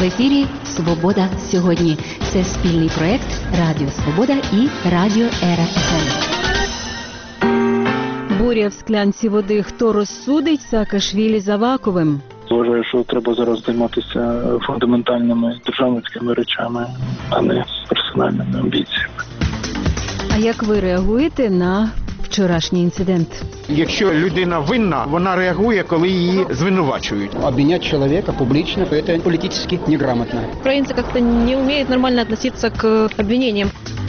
В ефірі «Свобода сьогодні». Це спільний проєкт Радіо Свобода і Радіо Ера ФМ. Буря в склянці води. Хто розсудить Саакашвілі з Аваковим? Вважаю, що треба зараз займатися фундаментальними державницькими речами, а не персональними амбіціями. А як ви реагуєте на вчорашній інцидент? Якщо людина винна, вона реагує, коли її звинувачують. Обвинять человека публично – это политически неграмотно. Украинцы как-то не умеют нормально относиться к обвинениям.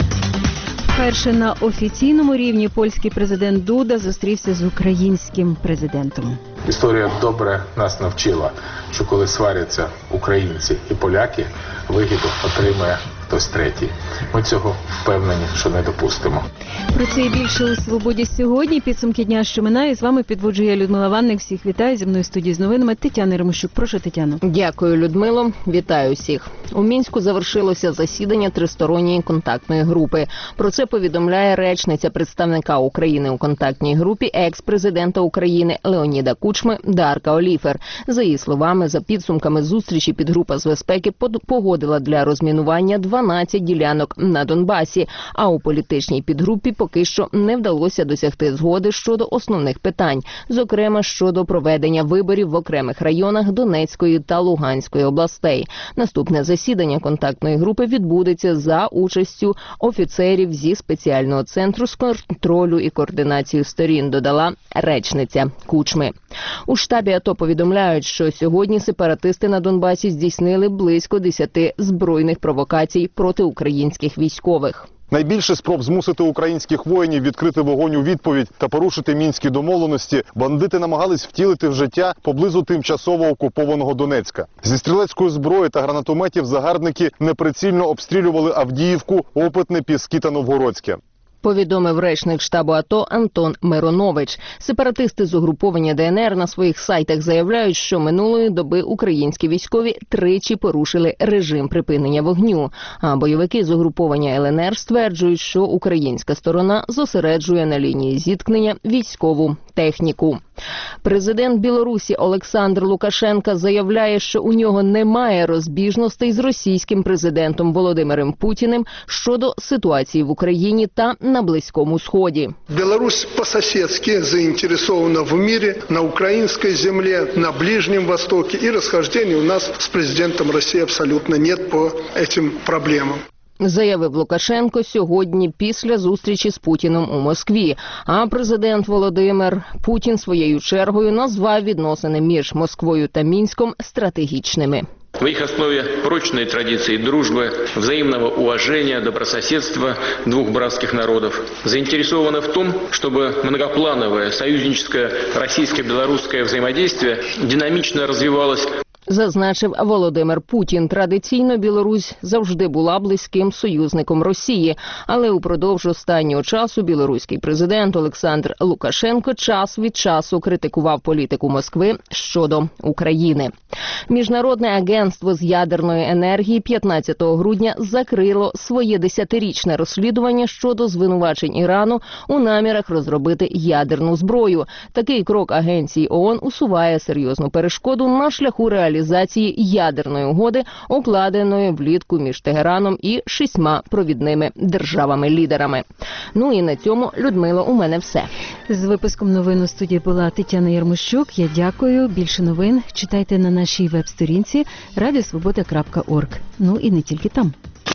Вперше на офіційному рівні польський президент Дуда зустрівся з українським президентом. Історія добре нас навчила, що коли сваряться українці і поляки, вигіду отримує хтось третій. Ми цього впевнені, що не допустимо. Про це і більше у «Свободі сьогодні». Підсумки дня, що минає. З вами підводжу я, Людмила Ванник. Всіх вітаю. Зі мною в студії з новинами Тетяна Єрмощук. Прошу, Тетяно. Дякую, Людмило. Вітаю всіх. У Мінську завершилося засідання тристоронньої контактної групи. Про це повідомляє речниця представника України у контактній групі екс-президента України Леоніда Кучми Дарка Оліфер. За її словами, за підсумками зустрічі підгрупа з безпеки погодила для розмінування 12 ділянок на Донбасі, а у політичній підгрупі поки що не вдалося досягти згоди щодо основних питань, зокрема щодо проведення виборів в окремих районах Донецької та Луганської областей. Наступне засідання контактної групи відбудеться за участю офіцерів зі спеціального центру з контролю і координації сторін, додала речниця Кучми. У штабі АТО повідомляють, що сьогодні сепаратисти на Донбасі здійснили близько 10 збройних провокацій проти українських військових. Найбільше спроб змусити українських воїнів відкрити вогонь у відповідь та порушити мінські домовленості бандити намагались втілити в життя поблизу тимчасово окупованого Донецька. Зі стрілецької зброї та гранатометів загарбники неприцільно обстрілювали Авдіївку, Опитне, Піски та Новгородське. Повідомив речник штабу АТО Антон Миронович. Сепаратисти з угруповання ДНР на своїх сайтах заявляють, що минулої доби українські військові тричі порушили режим припинення вогню. А бойовики з угруповання ЛНР стверджують, що українська сторона зосереджує на лінії зіткнення військову техніку. Президент Білорусі Олександр Лукашенко заявляє, що у нього немає розбіжностей з російським президентом Володимиром Путіним щодо ситуації в Україні та на Близькому Сході. Беларусь по-соседски заинтересована в мире, на украинской земле, на Ближнем Востоке, и расхождений у нас с президентом России абсолютно нет по этим проблемам. Заявив Лукашенко сьогодні після зустрічі з Путіним у Москві. А президент Володимир Путін своєю чергою назвав відносини між Москвою та Мінськом стратегічними. В их основе прочные традиции дружбы, взаимного уважения, добрососедства двух братских народов. Заинтересованы в том, чтобы многоплановое союзническое российско-белорусское взаимодействие динамично развивалось. Зазначив Володимир Путін. Традиційно Білорусь завжди була близьким союзником Росії, але упродовж останнього часу білоруський президент Олександр Лукашенко час від часу критикував політику Москви щодо України. Міжнародне агентство з ядерної енергії 15 грудня закрило своє 10-річне розслідування щодо звинувачень Ірану у намірах розробити ядерну зброю. Такий крок агенції ООН усуває серйозну перешкоду на шляху реалізації ядерної угоди, укладеної влітку між Тегераном і 6 провідними державами-лідерами. Ну і на цьому, Людмило, у мене все. З випуском новин у студії була Тетяна Єрмощук. Я дякую. Більше новин читайте на нашій веб-сторінці radiosvoboda.org. Ну і не тільки там.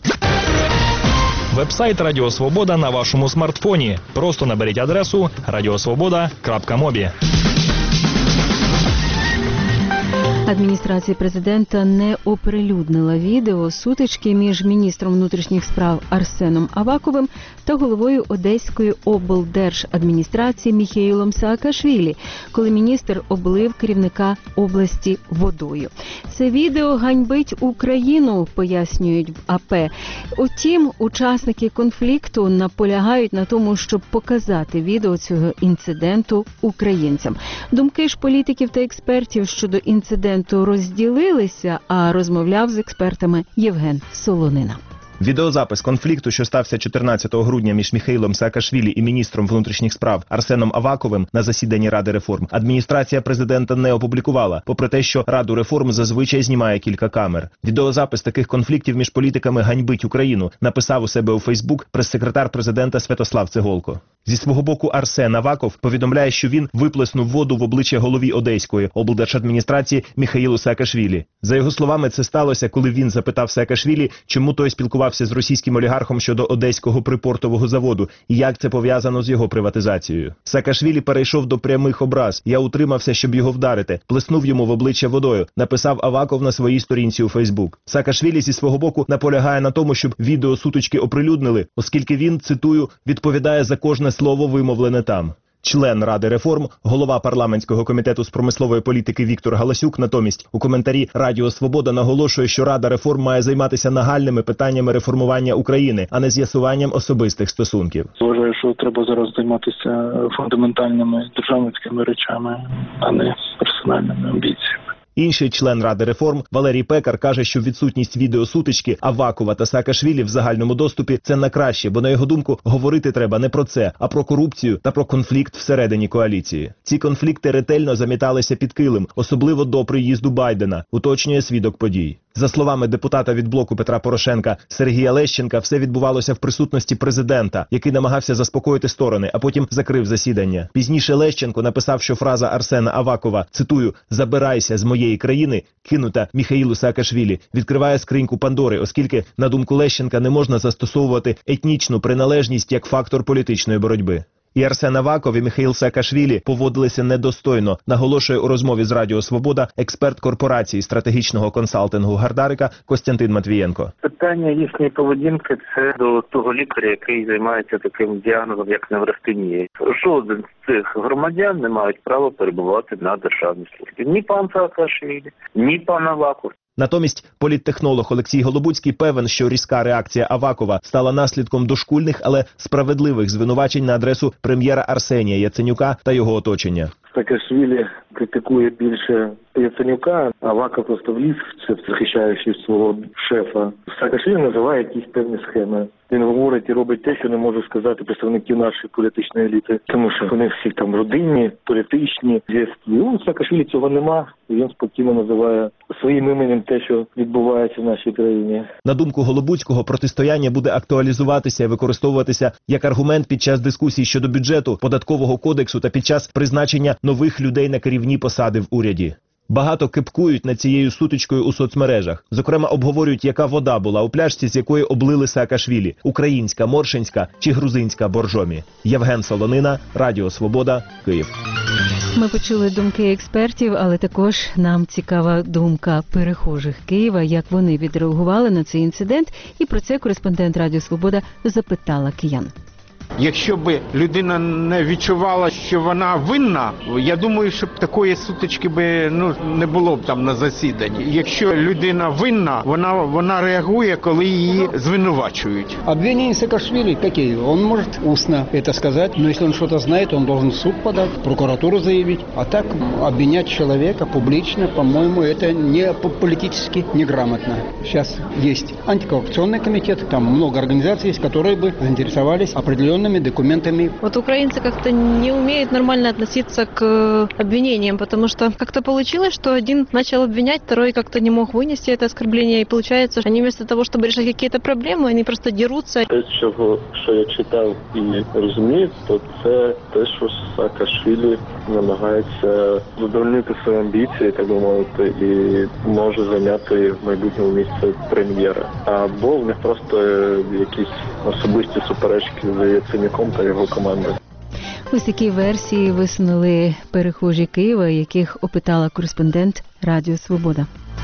Веб-сайт Радіо Свобода на вашому смартфоні. Просто наберіть адресу radiosvoboda.mobi. Адміністрація президента не оприлюднила відео сутички між міністром внутрішніх справ Арсеном Аваковим та головою Одеської облдержадміністрації Міхеїлом Саакашвілі, коли міністр облив керівника області водою. Це відео ганьбить Україну, пояснюють в АП. Утім, учасники конфлікту наполягають на тому, щоб показати відео цього інциденту українцям. Думки ж політиків та експертів щодо інциденту розділилися, а розмовляв з експертами Євген Солонина. Відеозапис конфлікту, що стався 14 грудня між Міхеїлом Саакашвілі і міністром внутрішніх справ Арсеном Аваковим на засіданні Ради реформ, адміністрація президента не опублікувала, попри те, що Раду реформ зазвичай знімає кілька камер. Відеозапис таких конфліктів між політиками ганьбить Україну, написав у себе у Фейсбук прес-секретар президента Святослав Цеголко. Зі свого боку Арсен Аваков повідомляє, що він виплеснув воду в обличчя голові Одеської облдержадміністрації Міхеїлу Саакашвілі. За його словами, це сталося, коли він запитав Саакашвілі, чому той спілкувався з російським олігархом щодо Одеського припортового заводу і як це пов'язано з його приватизацією. Саакашвілі перейшов до прямих образ. Я утримався, щоб його вдарити. Плеснув йому в обличчя водою, написав Аваков на своїй сторінці у Фейсбук. Саакашвілі зі свого боку наполягає на тому, щоб відео сутички оприлюднили, оскільки він, цитую, відповідає за кожне слово вимовлене там. Член Ради реформ, голова парламентського комітету з промислової політики Віктор Галасюк, натомість у коментарі Радіо Свобода наголошує, що Рада реформ має займатися нагальними питаннями реформування України, а не з'ясуванням особистих стосунків. Вважаю, що треба зараз займатися фундаментальними державницькими речами, а не персональними амбіціями. Інший член Ради реформ Валерій Пекар каже, що відсутність відеосутички Авакова та Саакашвілі в загальному доступі – це на краще, бо, на його думку, говорити треба не про це, а про корупцію та про конфлікт всередині коаліції. Ці конфлікти ретельно заміталися під килим, особливо до приїзду Байдена, уточнює свідок подій. За словами депутата від блоку Петра Порошенка Сергія Лещенка, все відбувалося в присутності президента, який намагався заспокоїти сторони, а потім закрив засідання. Пізніше Лещенко написав, що фраза Арсена Авакова, цитую, «забирайся з моєї країни», кинута Міхеїлу Саакашвілі, відкриває скриньку Пандори, оскільки, на думку Лещенка, не можна застосовувати етнічну приналежність як фактор політичної боротьби. І Арсен Аваков, і Міхеїл Саакашвілі поводилися недостойно, наголошує у розмові з Радіо Свобода експерт корпорації стратегічного консалтингу Гардарика Костянтин Матвієнко. Питання їхньої поведінки – це до того лікаря, який займається таким діагнозом, як неврастенія. Жоден з цих громадян не мають права перебувати на державній службі. Ні пан Саакашвілі, ні пан Аваков. Натомість політтехнолог Олексій Голобуцький певен, що різка реакція Авакова стала наслідком дошкульних, але справедливих звинувачень на адресу прем'єра Арсенія Яценюка та його оточення. Саакашвілі критикує більше Яценюка, а Аваков просто вліз в це, захищаючи свого шефа. Саакашвілі називає якісь певні схеми. Він говорить і робить те, що не можуть сказати представники нашої політичної еліти. Тому що вони всі там родинні, політичні, зв'язки. У Саакашвілі цього нема, і він спокійно називає своїм іменем те, що відбувається в нашій країні. На думку Голобуцького, протистояння буде актуалізуватися і використовуватися як аргумент під час дискусій щодо бюджету, податкового кодексу та під час призначення нових людей на керівні посади в уряді. Багато кипкують над цією сутичкою у соцмережах. Зокрема, обговорюють, яка вода була у пляшці, з якої облили Саакашвілі – українська, моршинська чи грузинська боржомі. Євген Солонина, Радіо Свобода, Київ. Ми почули думки експертів, але також нам цікава думка перехожих Києва, як вони відреагували на цей інцидент. І про це кореспондент Радіо Свобода запитала киян. Якщо б людина не відчувала, що вона винна, я думаю, щоб такої сутички би не було б там на засіданні. Якщо людина винна, вона реагує, коли її звинувачують. Обвинения Саакашвили какие? Он может устно это сказать, но если он что-то знает, он должен в суд подать, в прокуратуру заявить. А так обвинять человека публично, по-моему, это не политически неграмотно. Сейчас есть антикоррупционный комитет, там много организаций есть, которые бы заинтересовались определенными документами. Вот украинцы как-то не умеют нормально относиться к обвинениям, потому что как-то получилось, что один начал обвинять, второй как-то не мог вынести это оскорбление, и получается, они вместо того, чтобы решать какие-то проблемы, они просто дерутся. Те, що я читав і розумію, то це те, що Саакашвілі намагається задовольнити свої амбіції, так би мовити, і може зайняти в майбутньому місце прем'єра. Або в них просто якісь особисті суперечки з Яценюком та його командою. Ось такі версії висунули перехожі Києва, яких опитала кореспондент Радіо Свобода.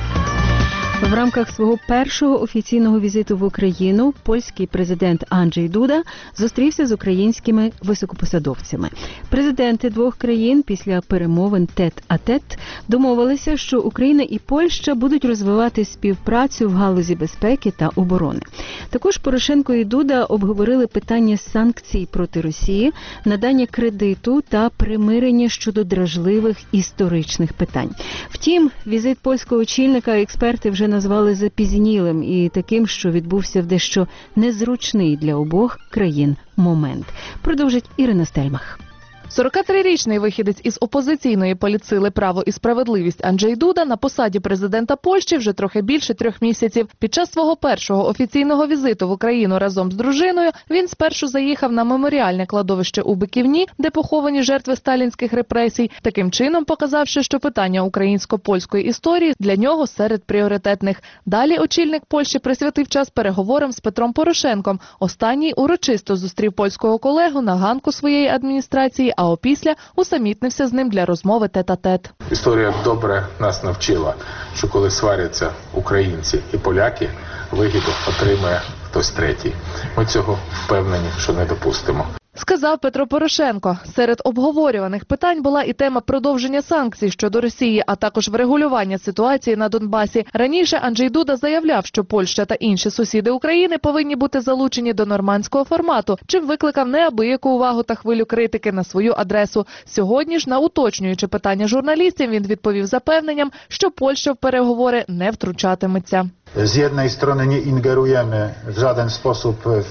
В рамках свого першого офіційного візиту в Україну польський президент Анджей Дуда зустрівся з українськими високопосадовцями. Президенти двох країн після перемовин тет-а-тет домовилися, що Україна і Польща будуть розвивати співпрацю в галузі безпеки та оборони. Також Порошенко і Дуда обговорили питання санкцій проти Росії, надання кредиту та примирення щодо дражливих історичних питань. Втім, візит польського очільника експерти вже вже назвали запізнілим і таким, що відбувся в дещо незручний для обох країн момент. Продовжить Ірина Стельмах. 43-річний вихідець із опозиційної політсили «Право і справедливість» Анджей Дуда на посаді президента Польщі вже трохи більше 3 місяців. Під час свого першого офіційного візиту в Україну разом з дружиною він спершу заїхав на меморіальне кладовище у Биківні, де поховані жертви сталінських репресій, таким чином показавши, що питання українсько-польської історії для нього серед пріоритетних. Далі очільник Польщі присвятив час переговорам з Петром Порошенком. Останній урочисто зустрів польського колегу на ганку своєї адміністрації, а опісля усамітнився з ним для розмови тет-а-тет. Історія добре нас навчила, що коли сваряться українці і поляки, вигіду отримує хтось третій. Ми цього впевнені, що не допустимо. Сказав Петро Порошенко. Серед обговорюваних питань була і тема продовження санкцій щодо Росії, а також врегулювання ситуації на Донбасі. Раніше Анджей Дуда заявляв, що Польща та інші сусіди України повинні бути залучені до нормандського формату, чим викликав неабияку увагу та хвилю критики на свою адресу. Сьогодні ж на уточнюючи питання журналістів, він відповів запевненням, що Польща в переговори не втручатиметься. З однієї сторони не інгеруємо в жоден спосіб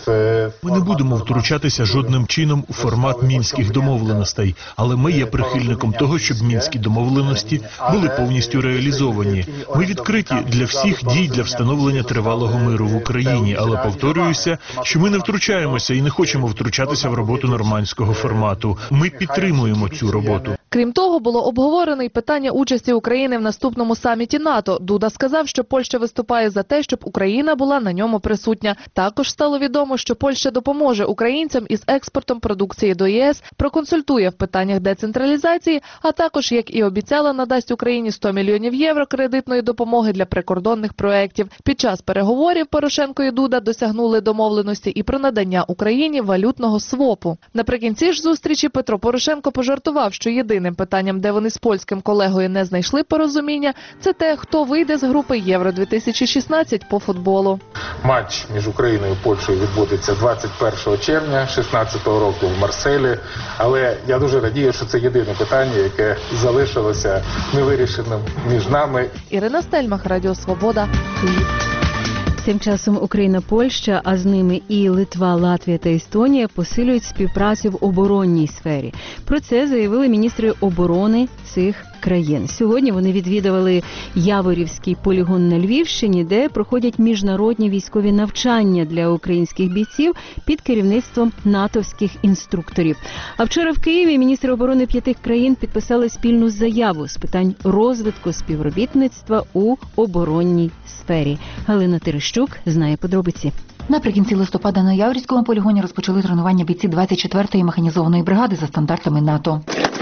Ми не будемо втручатися жодним чином у формат мінських домовленостей, але ми є прихильником того, щоб мінські домовленості були повністю реалізовані. Ми відкриті для всіх дій для встановлення тривалого миру в Україні, але повторююся, що ми не втручаємося і не хочемо втручатися в роботу нормандського формату. Ми підтримуємо цю роботу. Крім того, було обговорено й питання участі України в наступному саміті НАТО. Дуда сказав, що Польща виступає за те, щоб Україна була на ньому присутня. Також стало відомо, що Польща допоможе українцям із експортом продукції до ЄС, проконсультує в питаннях децентралізації, а також, як і обіцяла, надасть Україні 100 мільйонів євро кредитної допомоги для прикордонних проєктів. Під час переговорів Порошенко і Дуда досягнули домовленості і про надання Україні валютного свопу. Наприкінці ж зустрічі Петро Порошенко пожартував, що єдиним питанням, де вони з польським колегою не знайшли порозуміння, це те, хто вийде з групи Євро-2016 по футболу. Матч між Україною і Польщею відбудеться 21 червня 2016 року в Марселі. Але я дуже радію, що це єдине питання, яке залишилося невирішеним між нами. Ірина Стельмах, Радіо Свобода, Київ. Тим часом Україна-Польща, а з ними і Литва, Латвія та Естонія посилюють співпрацю в оборонній сфері. Про це заявили міністри оборони цих країн. Сьогодні вони відвідували Яворівський полігон на Львівщині, де проходять міжнародні військові навчання для українських бійців під керівництвом натовських інструкторів. А вчора в Києві міністри оборони 5 країн підписали спільну заяву з питань розвитку співробітництва у оборонній сфері. Галина Терещук знає подробиці. Наприкінці листопада на Яворівському полігоні розпочали тренування бійці 24-ї механізованої бригади за стандартами НАТО.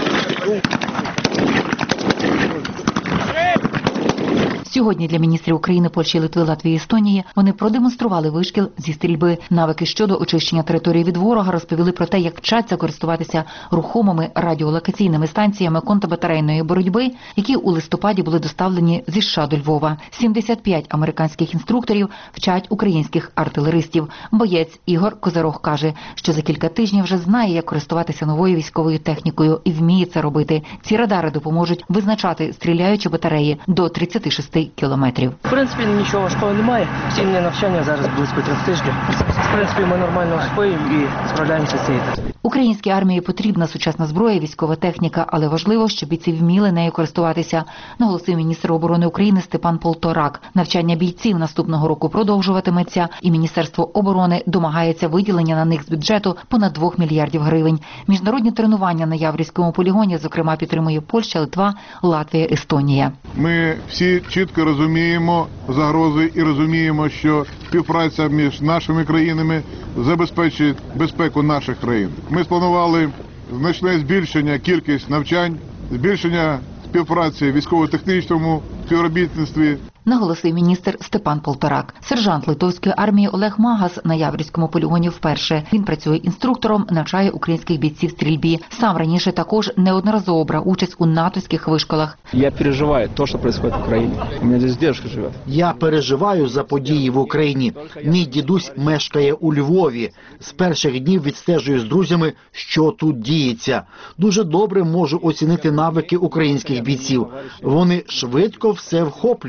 Сьогодні для міністрів України, Польщі, Литви, Латвії, Естонії вони продемонстрували вишкіл зі стрільби. Навики щодо очищення території від ворога розповіли про те, як вчаться користуватися рухомими радіолокаційними станціями контрбатарейної боротьби, які у листопаді були доставлені зі США до Львова. 75 американських інструкторів вчать українських артилеристів. Боєць Ігор Козирог каже, що за кілька тижнів вже знає, як користуватися новою військовою технікою і вміє це робити. Ці радари допоможуть визначати стріляючі батареї до 36 кілометрів. В принципі, нічого важкого немає. Цінне навчання зараз близько 3 тижнів. В принципі, ми нормально освоїмо і справляємося з цією. Українській армії потрібна сучасна зброя, військова техніка, але важливо, щоб бійці вміли нею користуватися, наголосив міністр оборони України Степан Полторак. Навчання бійців наступного року продовжуватиметься, і Міністерство оборони домагається виділення на них з бюджету понад 2 мільярдів гривень. Міжнародні тренування на Яворівському полігоні, зокрема, підтримує Польща, Литва, Латвія, Естонія. Ми всі чітко розуміємо загрози і розуміємо, що співпраця між нашими країнами забезпечить безпеку наших країн. Ми спланували значне збільшення кількість навчань, збільшення співпраці в військово-технічному співробітництві. Наголосив міністр Степан Полторак. Сержант литовської армії Олег Магас на Яворівському полігоні вперше. Він працює інструктором, навчає українських бійців стрільбі. Сам раніше також неодноразово брав участь у натовських вишколах. Я переживаю те, що відбувається в Україні. У мене тут дідусь живе. Я переживаю за події в Україні. Мій дідусь мешкає у Львові. З перших днів відстежую з друзями, що тут діється. Дуже добре можу оцінити навики українських бійців. Вони швидко все вхоплюють.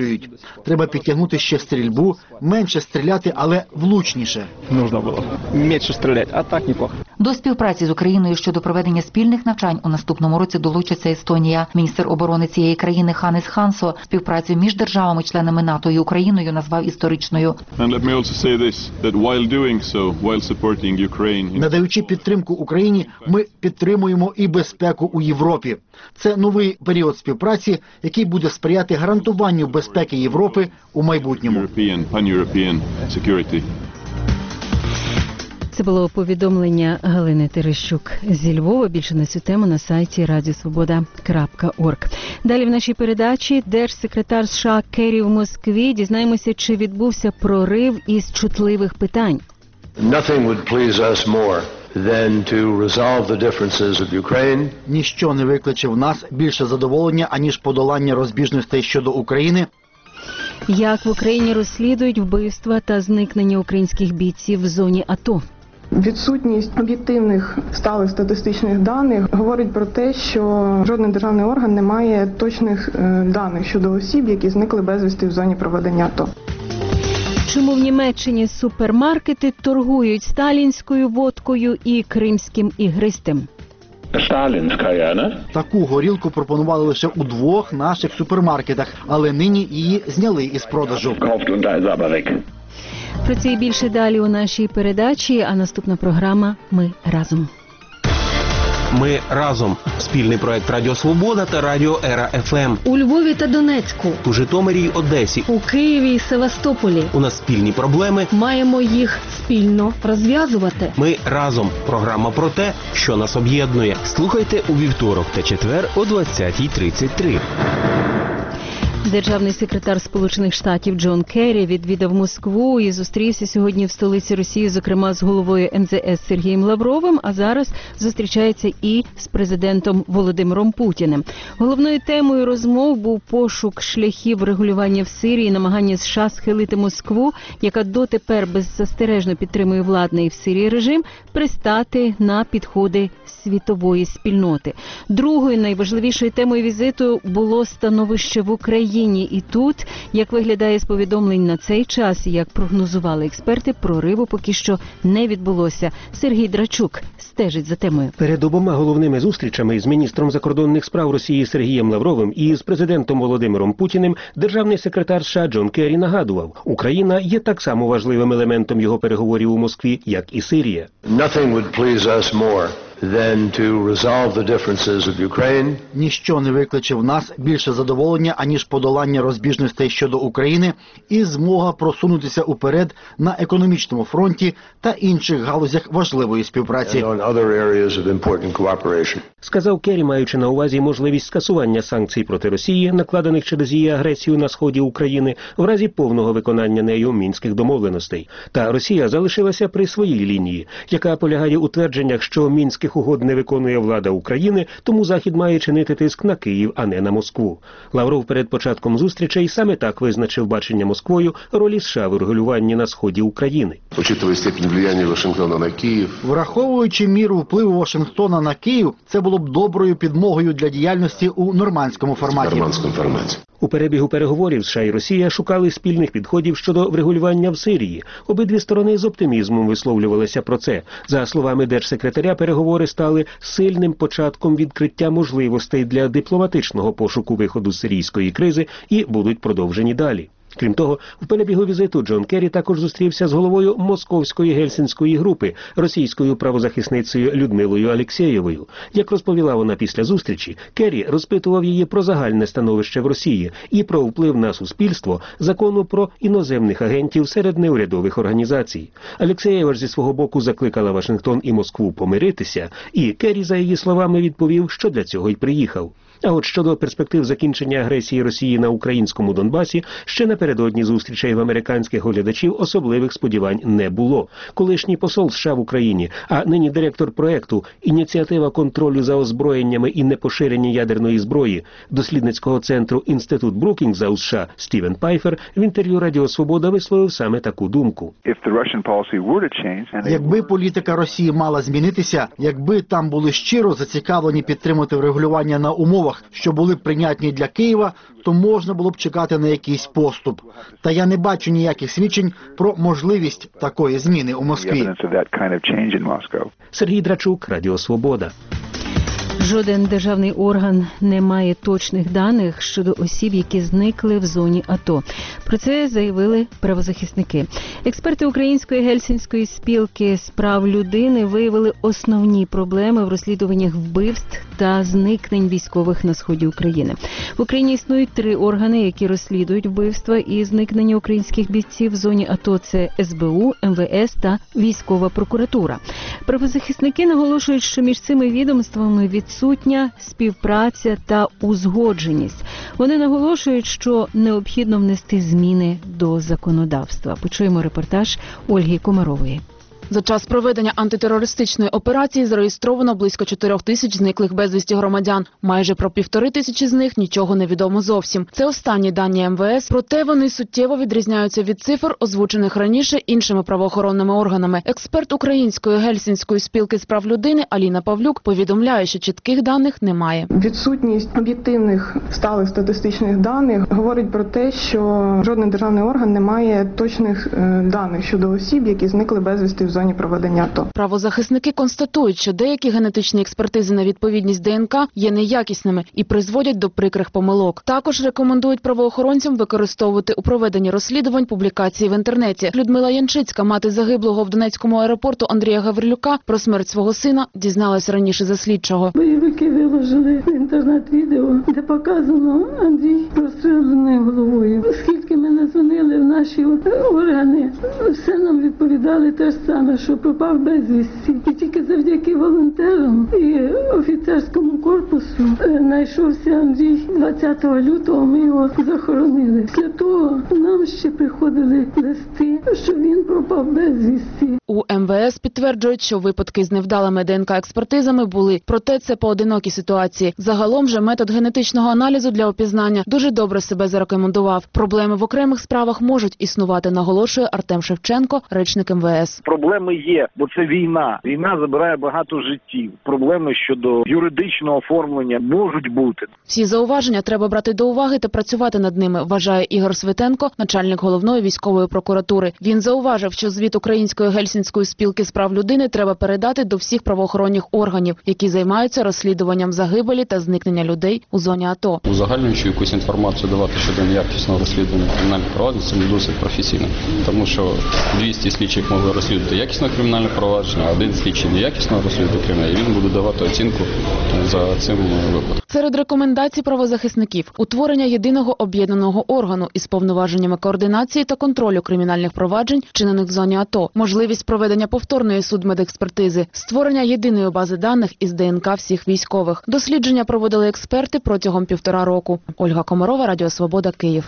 Треба підтягнути ще стрільбу, менше стріляти, але влучніше. Нужно было меньше стрелять, а так неплохо. До співпраці з Україною щодо проведення спільних навчань у наступному році долучиться Естонія. Міністр оборони цієї країни Ханес Хансо співпрацю між державами-членами НАТО і Україною назвав історичною. Надаючи підтримку Україні, ми підтримуємо і безпеку у Європі. Це новий період співпраці, який буде сприяти гарантуванню безпеки Європи у майбутньому. Це було повідомлення Галини Терещук зі Львова. Більше на цю тему на сайті radiosvoboda.org. Далі в нашій передачі держсекретар США Керрі в Москві. Дізнаємося, чи відбувся прорив із чутливих питань. Nothing would please us more than to resolve the differences of Ukraine. Ніщо не викличе в нас більше задоволення, аніж подолання розбіжностей щодо України. Як в Україні розслідують вбивства та зникнення українських бійців в зоні АТО? Відсутність об'єктивних сталих статистичних даних говорить про те, що жоден державний орган не має точних даних щодо осіб, які зникли безвісти в зоні проведення АТО. Чому в Німеччині супермаркети торгують сталінською водкою і кримським ігристим? Таку горілку пропонували лише у 2 наших супермаркетах, але нині її зняли із продажу. Про це і більше далі у нашій передачі, а наступна програма «Ми разом». Ми разом. Спільний проект Радіо Свобода та Радіо Ера ФМ. У Львові та Донецьку. У Житомирі й Одесі. У Києві і Севастополі. У нас спільні проблеми. Маємо їх спільно розв'язувати. Ми разом. Програма про те, що нас об'єднує. Слухайте у вівторок та четвер о 20:33. Державний секретар Сполучених Штатів Джон Керрі відвідав Москву і зустрівся сьогодні в столиці Росії, зокрема з головою МЗС Сергієм Лавровим, а зараз зустрічається і з президентом Володимиром Путіним. Головною темою розмов був пошук шляхів регулювання в Сирії, намагання США схилити Москву, яка дотепер беззастережно підтримує владний в Сирії режим, пристати на підходи світової спільноти. Другою найважливішою темою візиту було становище в Україні. І тут, як виглядає з повідомлень на цей час, і як прогнозували експерти, прориву поки що не відбулося. Сергій Драчук стежить за темою. Перед обома головними зустрічами з міністром закордонних справ Росії Сергієм Лавровим і з президентом Володимиром Путіним державний секретар США Джон Керрі нагадував, Україна є так само важливим елементом його переговорів у Москві, як і Сирія. Nothing would please us more than to resolve the differences of Ukraine. Ніщо не викличе в нас більше задоволення, аніж подолання розбіжностей щодо України і змога просунутися уперед на економічному фронті та інших галузях важливої співпраці. Сказав Керрі, маючи на увазі можливість скасування санкцій проти Росії, накладених через її агресію на сході України, в разі повного виконання нею мінських домовленостей. Та Росія залишилася при своїй лінії, яка полягає у твердженнях, що мінських угод не виконує влада України, тому Захід має чинити тиск на Київ, а не на Москву. Лавров перед початком зустрічей саме так визначив бачення Москвою ролі США в регулюванні на сході України. Враховуючи міру впливу Вашингтона на Київ, це було б доброю підмогою для діяльності у нормандському форматі. У перебігу переговорів США і Росія шукали спільних підходів щодо врегулювання в Сирії. Обидві сторони з оптимізмом висловлювалися про це. За словами держсекретаря, переговори стали сильним початком відкриття можливостей для дипломатичного пошуку виходу з сирійської кризи і будуть продовжені далі. Крім того, в перебігу візиту Джон Керрі також зустрівся з головою Московської гельсінської групи, російською правозахисницею Людмилою Алєксєєвою. Як розповіла вона після зустрічі, Керрі розпитував її про загальне становище в Росії і про вплив на суспільство закону про іноземних агентів серед неурядових організацій. Алєксєєва ж зі свого боку закликала Вашингтон і Москву помиритися, і Керрі, за її словами, відповів, що для цього й приїхав. А от щодо перспектив закінчення агресії Росії на українському Донбасі, ще напередодні зустрічей в американських оглядачів особливих сподівань не було. Колишній посол США в Україні, а нині директор проекту «Ініціатива контролю за озброєннями і непоширення ядерної зброї» дослідницького центру Інститут Брукінгза у США Стівен Пайфер в інтерв'ю Радіо Свобода висловив саме таку думку. Якби політика Росії мала змінитися, якби там були щиро зацікавлені підтримати врегулювання на умовах умовах, що були б прийнятні для Києва, то можна було б чекати на якийсь поступ. Та я не бачу ніяких свідчень про можливість такої зміни у Москві. Сергій Драчук, Радіо Свобода. Жоден державний орган не має точних даних щодо осіб, які зникли в зоні АТО. Про це заявили правозахисники. Експерти Української Гельсінської спілки з прав людини виявили основні проблеми в розслідуваннях вбивств та зникнень військових на сході України. В Україні існують 3 органи, які розслідують вбивства і зникнення українських бійців в зоні АТО. Це СБУ, МВС та Військова прокуратура. Правозахисники наголошують, що між цими відомствами відсутня співпраця та узгодженість. Вони наголошують, що необхідно внести зміни до законодавства. Почуємо репортаж Ольги Комарової. За час проведення антитерористичної операції зареєстровано близько 4 тисяч зниклих безвісті громадян. Майже про 1500 з них нічого не відомо зовсім. Це останні дані МВС, проте вони суттєво відрізняються від цифр, озвучених раніше іншими правоохоронними органами. Експерт Української Гельсінської спілки з прав людини Аліна Павлюк повідомляє, що чітких даних немає. Відсутність об'єктивних сталих статистичних даних говорить про те, що жоден державний орган не має точних даних щодо осіб, які зникли безвісти в зоні проведення АТО. Правозахисники констатують, що деякі генетичні експертизи на відповідність ДНК є неякісними і призводять до прикрих помилок. Також рекомендують правоохоронцям використовувати у проведенні розслідувань публікації в інтернеті. Людмила Янчицька, мати загиблого в Донецькому аеропорту Андрія Гаврилюка, про смерть свого сина дізналась раніше за слідчого. Бойовики виложили в інтернет відео, де показано Андрій розстріляний головою. Оскільки ми не дзвонили в наші органи, все нам відповідали те ж саме, що пропав безвісті. І тільки завдяки волонтерам і офіцерському корпусу знайшовся Андрій 20 лютого, ми його захоронили. Після того нам ще приходили листи, що він пропав безвісті. У МВС підтверджують, що випадки з невдалими ДНК-експертизами були. Проте це поодинокі ситуації. Загалом же метод генетичного аналізу для опізнання дуже добре себе зарекомендував. Проблеми в окремих справах можуть існувати, наголошує Артем Шевченко, речник МВС. Проблеми є, бо це війна. Війна забирає багато життів. Проблеми щодо юридичного оформлення можуть бути. Всі зауваження треба брати до уваги та працювати над ними, вважає Ігор Свитенко, начальник головної військової прокуратури. Він зауважив, що звіт Української Гельсінської спілки з прав людини треба передати до всіх правоохоронних органів, які займаються розслідуванням загибелі та зникнення людей у зоні АТО. Узагальнюючи якусь інформацію давати щодо неякісного розслідування кримінальних проваджень, це не досить професійно. Тому що 200 слідчих могли розслідувати якісне кримінальне провадження, а один слідчий неякісно розслідує кримінальне, і він буде давати оцінку за цим випадком. Серед рекомендацій правозахисників – утворення єдиного об'єднаного органу із повноваженнями координації та контролю кримінальних проваджень, вчинених в зоні АТО, можливість проведення повторної судмедекспертизи, створення єдиної бази даних із ДНК всіх військових. Дослідження проводили експерти протягом 1,5 року. Ольга Комарова, Радіо Свобода, Київ.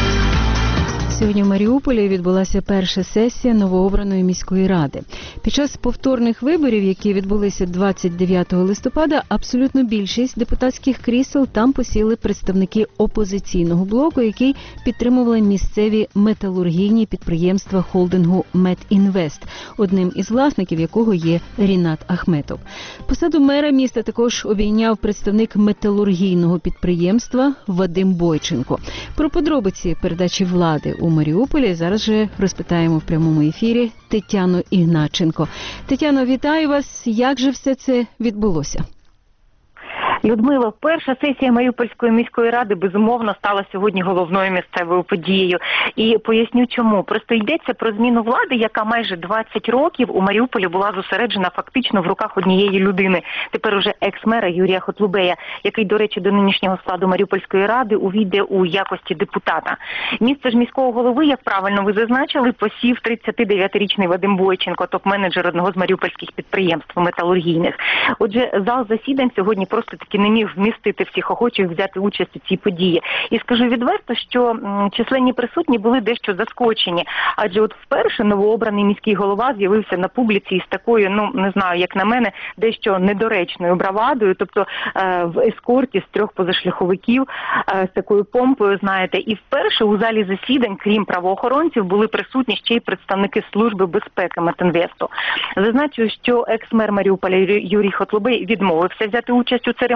Сьогодні в Маріуполі відбулася перша сесія новообраної міської ради. Під час повторних виборів, які відбулися 29 листопада, абсолютно більшість депутатських крісел там посіли представники опозиційного блоку, який підтримували місцеві металургійні підприємства холдингу «Метінвест», одним із власників якого є Рінат Ахметов. Посаду мера міста також обійняв представник металургійного підприємства Вадим Бойченко. Про подробиці передачі влади у Маріуполі зараз же розпитаємо в прямому ефірі Тетяну Ігнатченко. Тетяно, вітаю вас. Як же все це відбулося? Людмила, перша сесія Маріупольської міської ради, безумовно, стала сьогодні головною місцевою подією. І поясню чому. Просто йдеться про зміну влади, яка майже 20 років у Маріуполі була зосереджена фактично в руках однієї людини. Тепер уже екс-мера Юрія Хотлубея, який, до речі, до нинішнього складу Маріупольської ради увійде у якості депутата. Місце ж міського голови, як правильно ви зазначили, посів 39-річний Вадим Бойченко, топ-менеджер одного з маріупольських підприємств металургійних. Отже, зал засідань сьогодні просто таки не міг вмістити всіх охочих взяти участь у цій події. І скажу відверто, що численні присутні були дещо заскочені. Адже от вперше новообраний міський голова з'явився на публіці із такою, не знаю, як на мене, дещо недоречною бравадою, тобто в ескорті з 3 позашляховиків, з такою помпою, знаєте. І вперше у залі засідань, крім правоохоронців, були присутні ще й представники Служби безпеки Метінвесту. Зазначу, що екс-мер Маріуполя Юрій Хотлубей відмовився взяти участь у церемонії,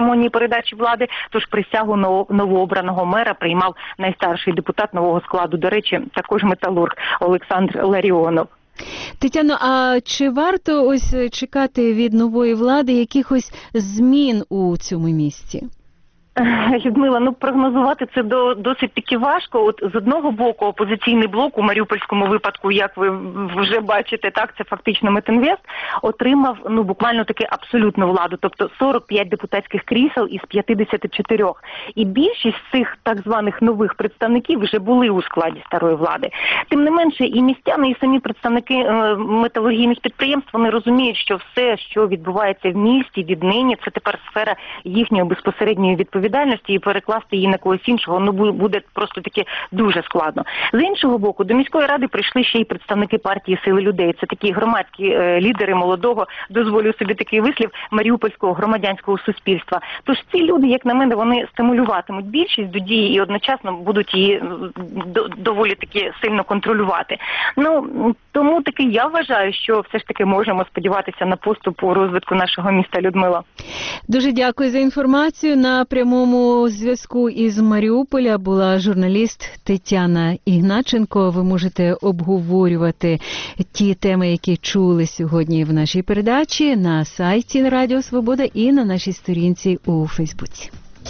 церемонії передачі влади. Тож присягу новообраного мера приймав найстарший депутат нового складу, до речі, також металург Олександр Ларіонов. Тетяно, а чи варто ось чекати від нової влади якихось змін у цьому місті? Людмила, прогнозувати це досить таки важко. От з одного боку опозиційний блок у маріупольському випадку, як ви вже бачите, так, це фактично Метинвест, отримав буквально таки абсолютну владу, тобто 45 депутатських крісел із 54. І більшість цих так званих нових представників вже були у складі старої влади. Тим не менше, і містяни, і самі представники металургійних підприємств, вони розуміють, що все, що відбувається в місті віднині, це тепер сфера їхньої безпосередньої відповідальності, і перекласти її на когось іншого буде просто таки дуже складно. З іншого боку, до міської ради прийшли ще й представники партії «Сили людей». Це такі громадські лідери молодого, дозволю собі такий вислів, маріупольського громадянського суспільства. Тож ці люди, як на мене, вони стимулюватимуть більшість до дії і одночасно будуть її доволі таки сильно контролювати. Тому таки я вважаю, що все ж таки можемо сподіватися на поступ у розвитку нашого міста, Людмила. Дуже дякую за інформацію. На прямому зв'язку із Маріуполя була журналіст Тетяна Ігначенко. Ви можете обговорювати ті теми, які чули сьогодні в нашій передачі на сайті Радіо Свобода і на нашій сторінці у Фейсбуці.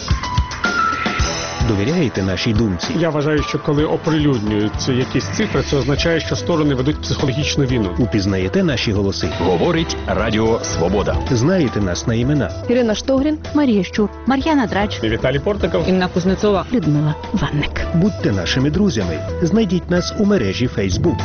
Довіряєте нашій думці? Я вважаю, що коли оприлюднюються якісь цифри, це означає, що сторони ведуть психологічну війну. Упізнаєте наші голоси? Говорить Радіо Свобода. Знаєте нас на імена? Ірина Штогрін, Марія Щур, Мар'яна Драч, Віталій Портников, Інна Кузнецова, Людмила Ванник. Будьте нашими друзями. Знайдіть нас у мережі Facebook.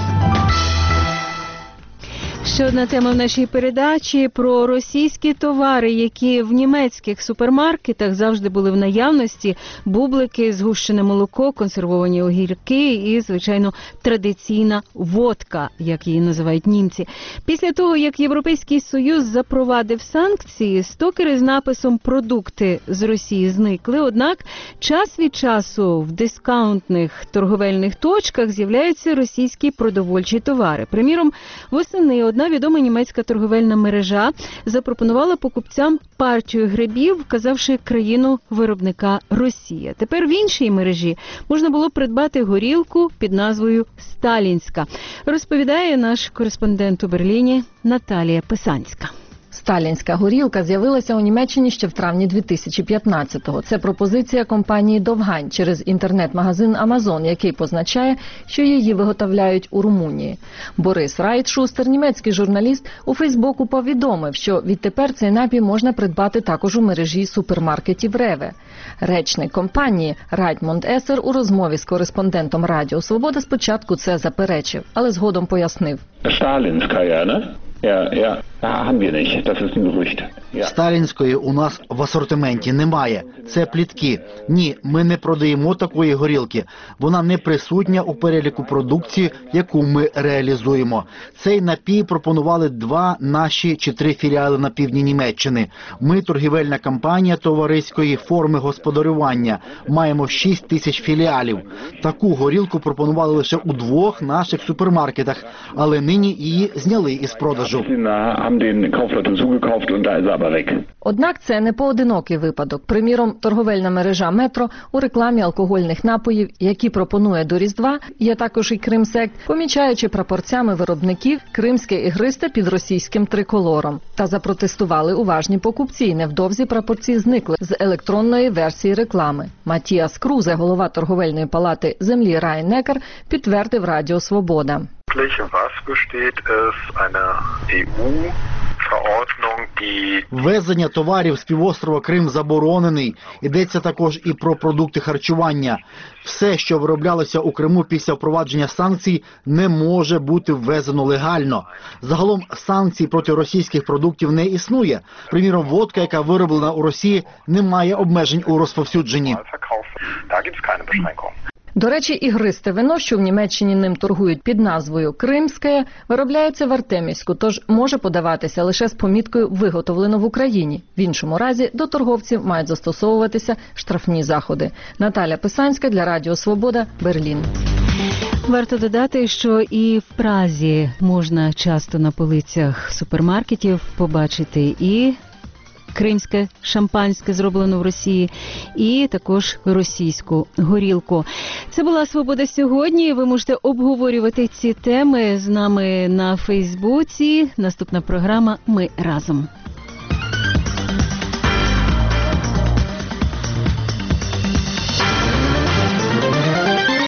Ще одна тема в нашій передачі про російські товари, які в німецьких супермаркетах завжди були в наявності. Бублики, згущене молоко, консервовані огірки і, звичайно, традиційна водка, як її називають німці. Після того, як Європейський Союз запровадив санкції, стокери з написом «Продукти з Росії» зникли. Однак час від часу в дискаунтних торговельних точках з'являються російські продовольчі товари. Приміром, восени одна відома німецька торговельна мережа запропонувала покупцям партію грибів, вказавши країну виробника Росія. Тепер в іншій мережі можна було придбати горілку під назвою «Сталінська». Розповідає наш кореспондент у Берліні Наталія Писанська. Сталінська горілка з'явилася у Німеччині ще в травні 2015-го. Це пропозиція компанії «Довгань» через інтернет-магазин «Амазон», який позначає, що її виготовляють у Румунії. Борис Райтшустер, німецький журналіст, у Фейсбуку повідомив, що відтепер цей напій можна придбати також у мережі супермаркетів «Реве». Речник компанії Райтмонд Есер у розмові з кореспондентом Радіо Свобода спочатку це заперечив, але згодом пояснив. Сталінська, не? Ja, haben wir nicht. Das ist ein Gerücht. Сталінської у нас в асортименті немає. Це плітки. Ні, ми не продаємо такої горілки. Вона не присутня у переліку продукції, яку ми реалізуємо. Цей напій пропонували 2 наші чи 3 філіали на півдні Німеччини. Ми торгівельна компанія товариської форми господарювання. Маємо 6 тисяч філіалів. Таку горілку пропонували лише у 2 наших супермаркетах, але нині її зняли із продажу. Однак це не поодинокий випадок. Приміром, торговельна мережа «Метро» у рекламі алкогольних напоїв, які пропонує до Різдва, є також і «Кримсект», помічаючи прапорцями виробників кримське ігристе під російським триколором. Та запротестували уважні покупці, і невдовзі прапорці зникли з електронної версії реклами. Матіас Крузе, голова торговельної палати землі Райн-Некар, підтвердив Радіо Свобода. Ввезення товарів з півострова Крим заборонений. Йдеться також і про продукти харчування. Все, що вироблялося у Криму після впровадження санкцій, не може бути ввезено легально. Загалом санкцій проти російських продуктів не існує. Приміром, водка, яка вироблена у Росії, не має обмежень у розповсюдженні. До речі, ігристе вино, що в Німеччині ним торгують під назвою «Кримське», виробляється в Артемівську, тож може подаватися лише з поміткою «Виготовлено в Україні». В іншому разі до торговців мають застосовуватися штрафні заходи. Наталя Писанська для Радіо Свобода, Берлін. Варто додати, що і в Празі можна часто на полицях супермаркетів побачити і кримське шампанське, зроблено в Росії, і також російську горілку. Це була «Свобода сьогодні». Ви можете обговорювати ці теми з нами на Фейсбуці. Наступна програма «Ми разом».